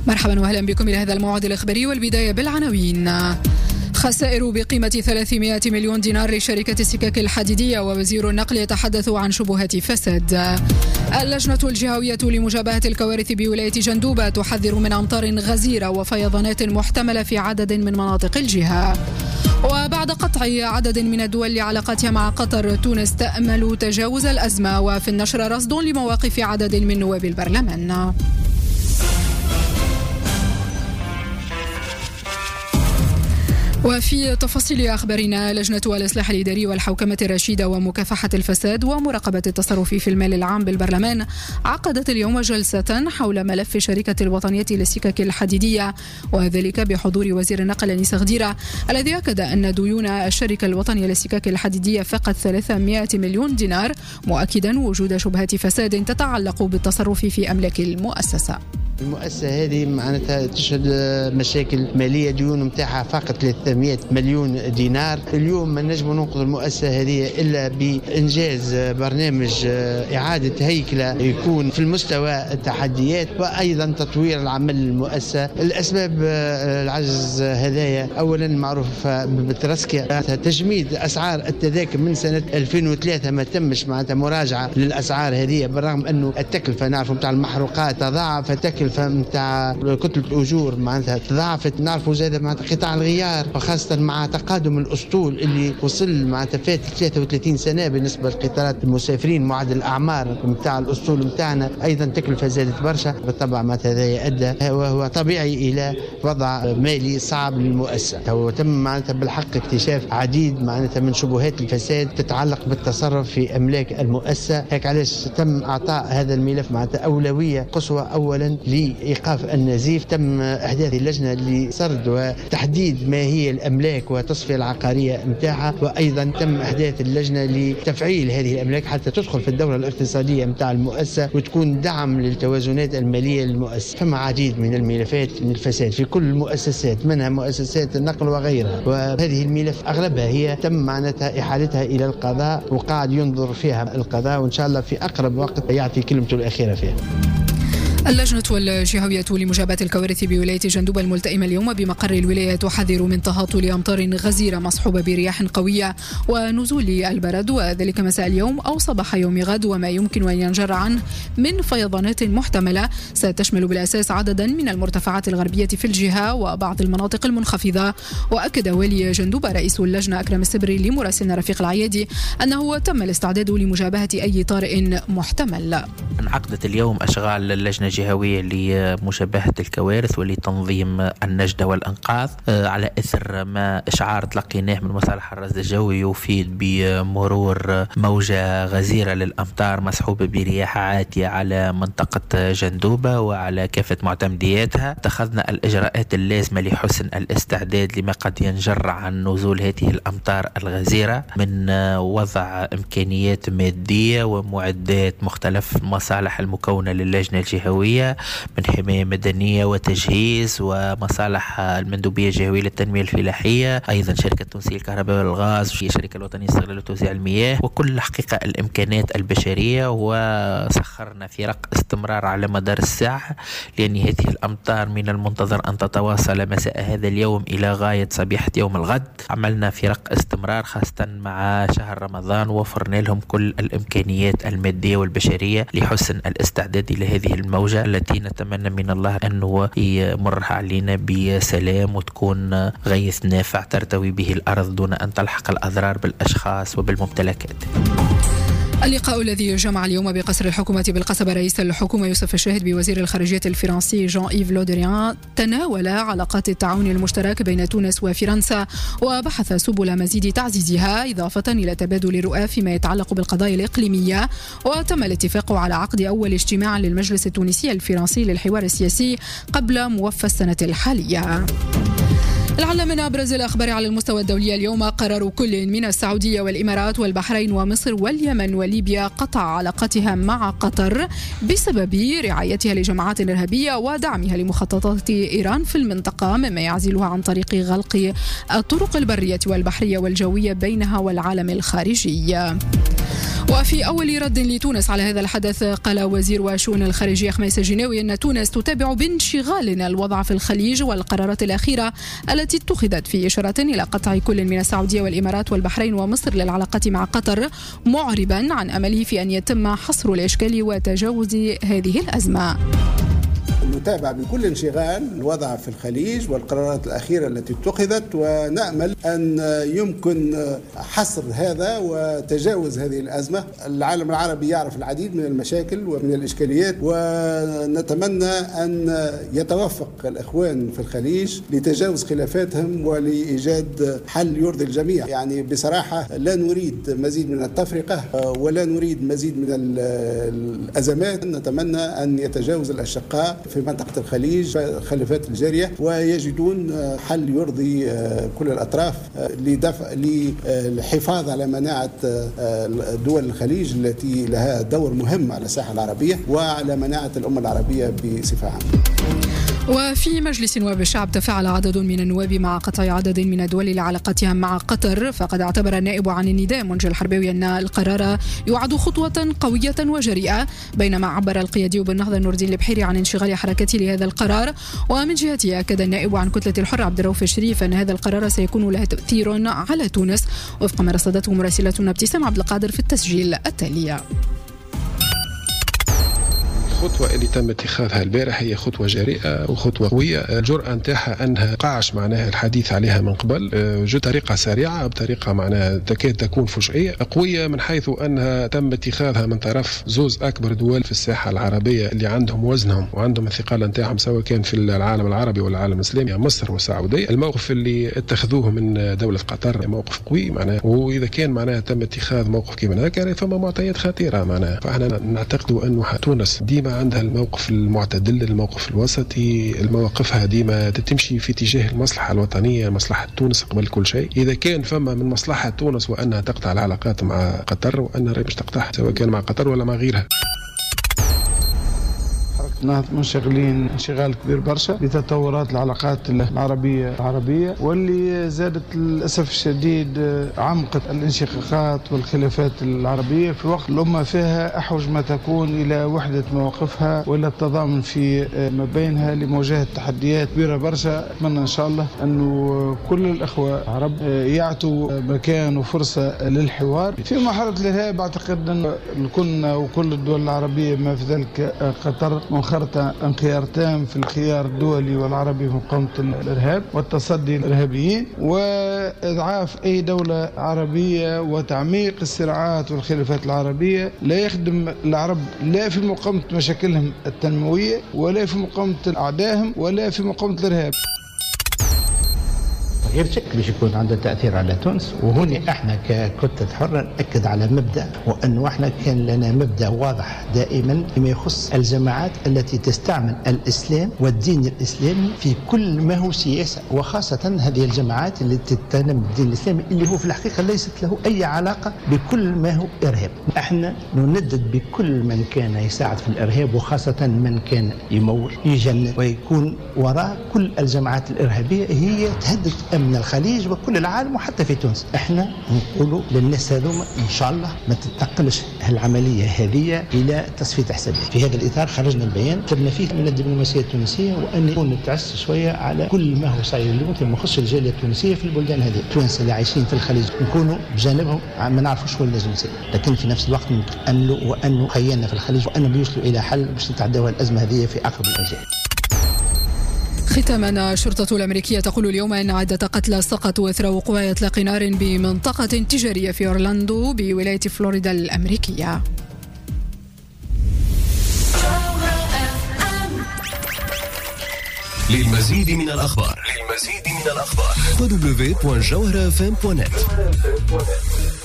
مرحبا وأهلا بكم إلى هذا الموعد الإخباري، والبداية بالعناوين. خسائر بقيمة 300 مليون دينار لشركة السكك الحديدية، ووزير النقل يتحدث عن شبهات فساد. اللجنة الجهوية لمجابهة الكوارث بولاية جندوبة تحذر من أمطار غزيرة وفيضانات محتملة في عدد من مناطق الجهة. وبعد قطع عدد من الدول لعلاقاتها مع قطر، تونس تأمل تجاوز الأزمة. وفي النشر رصد لمواقف عدد من نواب البرلمان. وفي تفاصيل أخبارنا، لجنة الإصلاح الإداري والحوكمة الرشيدة ومكافحة الفساد ومراقبة التصرف في المال العام بالبرلمان عقدت اليوم جلسة حول ملف شركة الوطنية للسكك الحديدية، وذلك بحضور وزير النقل أنيس غديرة، الذي أكد أن ديون الشركة الوطنية للسكك الحديدية فقط 300 مليون دينار، مؤكدا وجود شبهات فساد تتعلق بالتصرف في أملاك المؤسسة. المؤسسة هذه معناتها تشهد مشاكل مالية، ديون متاعها فقط 300 مليون دينار. اليوم ما نجم ننقذ المؤسسة هذه إلا بإنجاز برنامج إعادة هيكلة يكون في المستوى التحديات، وأيضا تطوير العمل المؤسسة. الأسباب العجز هذايا أولا معروف بالترسكية، تجميد أسعار التذاكر من سنة 2003 ما تمش معناتها مراجعة للأسعار هذه، بالرغم أنه التكلفة نعرفوا متاع المحروقات تضاعف، التكلفة متاع كتلة الأجور معناتها تضاعفت، نعرفوا زادة معناتها قطاع الغيار، وخاصة مع تقادم الأسطول اللي وصل معناتها فات 33 سنة بالنسبة لقطارات المسافرين. معدل الأعمار متاع الأسطول متاعنا أيضا تكلفة زادت برشا، بالطبع معناتها هذا أدى وهو طبيعي إلى وضع مالي صعب للمؤسسة. وتم معناتها بالحق اكتشاف عديد معناتها من شبهات الفساد تتعلق بالتصرف في أملاك المؤسسة. هيك علاش تم إعطاء هذا الملف معناتها أولوية قصوى أولا لإيقاف النزيف. تم إحداث اللجنة لسرد وتحديد ما هي الأملاك والتصفية العقارية متاعها، وأيضا تم إحداث اللجنة لتفعيل هذه الأملاك حتى تدخل في الدورة الاقتصادية متاع المؤسسة وتكون دعم للتوازنات المالية للمؤسسة. فما عديد من الملفات من الفساد في كل المؤسسات، منها مؤسسات النقل وغيرها، وهذه الملف أغلبها هي تم معناتها إحالتها إلى القضاء وقاعد ينظر فيها القضاء، وإن شاء الله في أقرب وقت يعطي كلمته الأخيرة فيها. اللجنة الجهوية لمجابهة الكوارث بولاية جندوبة الملتئمة اليوم بمقر الولاية تحذر من تهاطل أمطار غزيرة مصحوبة برياح قوية ونزول البرد، وذلك مساء اليوم أو صباح يوم غد، وما يمكن أن ينجر عنه من فيضانات محتملة ستشمل بالأساس عددا من المرتفعات الغربية في الجهة وبعض المناطق المنخفضة. وأكد والي جندوبة رئيس اللجنة أكرم السبري لمراسلنا رفيق العيادي أنه تم الاستعداد لمجابهة أي طارئ محتمل. انعقدت اليوم أشغال اللجنة الجهوية لمشابهة الكوارث ولتنظيم النجدة والإنقاذ على إثر ما إشعار تلقيناه من مصالح الرصد الجوي يفيد بمرور موجة غزيرة للأمطار مسحوبة برياح عاتية على منطقة جندوبة وعلى كافة معتمدياتها. اتخذنا الإجراءات اللازمة لحسن الاستعداد لما قد ينجر عن نزول هذه الأمطار الغزيرة، من وضع إمكانيات مادية ومعدات مختلف المصالح المكونة للجنة الجهوية، من حماية مدنية وتجهيز ومصالح المندوبية الجهوية للتنمية الفلاحية، أيضا شركة تونسية للكهرباء والغاز والشركة الوطنية للاستغلال وتوزيع المياه، وكل حقيقة الإمكانات البشرية. وسخرنا فرق استمرار على مدار الساعة، لأن هذه الأمطار من المنتظر أن تتواصل مساء هذا اليوم إلى غاية صبيحة يوم الغد. عملنا فرق استمرار خاصة مع شهر رمضان، وفرنا لهم كل الإمكانيات المادية والبشرية لحسن الاستعداد إلى هذه الموجة التي نتمنى من الله أنه يمرها علينا بسلام وتكون غيث نافع ترتوي به الأرض دون أن تلحق الأضرار بالأشخاص وبالممتلكات. اللقاء الذي جمع اليوم بقصر الحكومة بالقصبة رئيس الحكومة يوسف الشاهد بوزير الخارجية الفرنسي جان إيف لودريان تناول علاقات التعاون المشترك بين تونس وفرنسا، وبحث سبل مزيد تعزيزها، إضافة إلى تبادل الرؤى فيما يتعلق بالقضايا الإقليمية. وتم الاتفاق على عقد أول اجتماع للمجلس التونسي الفرنسي للحوار السياسي قبل موفى السنة الحالية. لعل من أبرز الأخبار على المستوى الدولي اليوم قرار كل من السعودية والإمارات والبحرين ومصر واليمن وليبيا قطع علاقتها مع قطر بسبب رعايتها لجماعات إرهابية ودعمها لمخططات إيران في المنطقة، مما يعزلها عن طريق غلق الطرق البرية والبحرية والجوية بينها والعالم الخارجي. وفي أول رد لتونس على هذا الحدث قال وزير وشؤون الخارجية خميس الجناوي أن تونس تتابع بانشغال الوضع في الخليج والقرارات الأخيرة التي اتخذت في إشارة إلى قطع كل من السعودية والإمارات والبحرين ومصر للعلاقات مع قطر، معربا عن أمله في أن يتم حصر الإشكال وتجاوز هذه الأزمة. نتابع بكل انشغال الوضع في الخليج والقرارات الأخيرة التي اتخذت، ونأمل أن يمكن حصر هذا وتجاوز هذه الأزمة. العالم العربي يعرف العديد من المشاكل ومن الإشكاليات، ونتمنى أن يتوفق الإخوان في الخليج لتجاوز خلافاتهم ولإيجاد حل يرضي الجميع. يعني بصراحة لا نريد مزيد من التفرقة ولا نريد مزيد من الأزمات. نتمنى أن يتجاوز الأشقاء في منطقة الخليج الخلافات الجارية ويجدون حل يرضي كل الأطراف للحفاظ على مناعة دول الخليج التي لها دور مهم على الساحة العربية وعلى مناعة الأمة العربية بصفة عامة. وفي مجلس نواب الشعب تفاعل عدد من النواب مع قطع عدد من الدول لعلاقتها مع قطر، فقد اعتبر النائب عن النداء منجي الحرباوي أن القرار يعد خطوة قوية وجريئة، بينما عبر القيادي بالنهضة نور الدين البحيري عن انشغال حركته لهذا القرار. ومن جهته أكد النائب عن كتلة الحر عبد الرؤوف الشريف أن هذا القرار سيكون له تأثير على تونس، وفق ما رصدته مراسلتنا ابتسام عبد القادر في التسجيل التالي. الخطوة اللي تم اتخاذها البارح هي خطوة جريئة وخطوة قوية. الجرأة نتاعها أنها قاعش معناها الحديث عليها من قبل، جو طريقة سريعة بطريقة معناها تكاد تكون فجائية، قوية من حيث أنها تم اتخاذها من طرف زوز أكبر دول في الساحة العربية اللي عندهم وزنهم وعندهم الثقل نتاعهم سواء كان في العالم العربي والعالم الإسلامي، مصر والسعودية. الموقف اللي اتخذوه من دولة قطر موقف قوي معناها، وإذا كان معناها تم اتخاذ موقف كما هكا فما معطيات خطيرة معناها. فاحنا نعتقد أنه تونس ديما عندها الموقف المعتدل، الموقف الوسطي، المواقفها ديما تمشي في اتجاه المصلحة الوطنية، مصلحة تونس قبل كل شيء. إذا كان فما من مصلحة تونس وأنها تقطع العلاقات مع قطر وأنها مش تقطعها سواء كان مع قطر ولا مع غيرها. منشغلين انشغال كبير برشا بتطورات العلاقات العربية واللي زادت للأسف الشديد عمقت الانشقاقات والخلافات العربية في وقت الأمة فيها أحوج ما تكون إلى وحدة مواقفها وإلى التضامن في ما بينها لمواجهة تحديات كبيرة برشا. أتمنى إن شاء الله أنه كل الأخوة العرب يعطوا مكان وفرصة للحوار في محاربة الإرهاب. أعتقد أن كلنا وكل الدول العربية ما في ذلك قطر منخرطة انخيار تام في الخيار الدولي والعربي في مقاومة الإرهاب والتصدي للإرهابيين وإضعاف أي دولة عربية وتعميق الصراعات والخلافات العربية لا يخدم العرب لا في مقاومة مشاكلهم التنموية ولا في مقاومة أعدائهم ولا في مقاومة الإرهاب. غير شك باش يكون عنده تأثير على تونس، وهنا احنا ككتلة حرة نأكد على مبدأ، وأنه احنا كان لنا مبدأ واضح دائما فيما يخص الجماعات التي تستعمل الإسلام والدين الإسلامي في كل ما هو سياسة، وخاصة هذه الجماعات التي تنمي الدين الإسلامي اللي هو في الحقيقة ليست له أي علاقة بكل ما هو إرهاب. احنا نندد بكل من كان يساعد في الإرهاب، وخاصة من كان يمول يجند ويكون وراء كل الجماعات الإرهابية هي تهدد من الخليج وكل العالم وحتى في تونس. احنا نقولوا للناس هذوما ان شاء الله ما تتنقلش العمليه هذه الى تصفيه حسابات. في هذا الاطار خرجنا البيان كتبنا فيه من الدبلوماسيه التونسيه وان يكون نتعس شويه على كل ما هو صاير اليوم فيما يخص الجاليه التونسيه في البلدان هذه. التوانسه اللي عايشين في الخليج نكونوا بجانبهم ما نعرفوش شو لازم يصير، لكن في نفس الوقت نتاملوا وانه خيالنا في الخليج وانه بيوصلوا الى حل باش نتعداو الازمه هذه في اقرب الاجال. ختاما، الشرطة الأمريكية تقول اليوم أن عدة قتلى سقطوا إثر وقوع إطلاق نار بمنطقة تجارية في أورلاندو بولاية فلوريدا الأمريكية. للمزيد من الأخبار www.jawharafm.net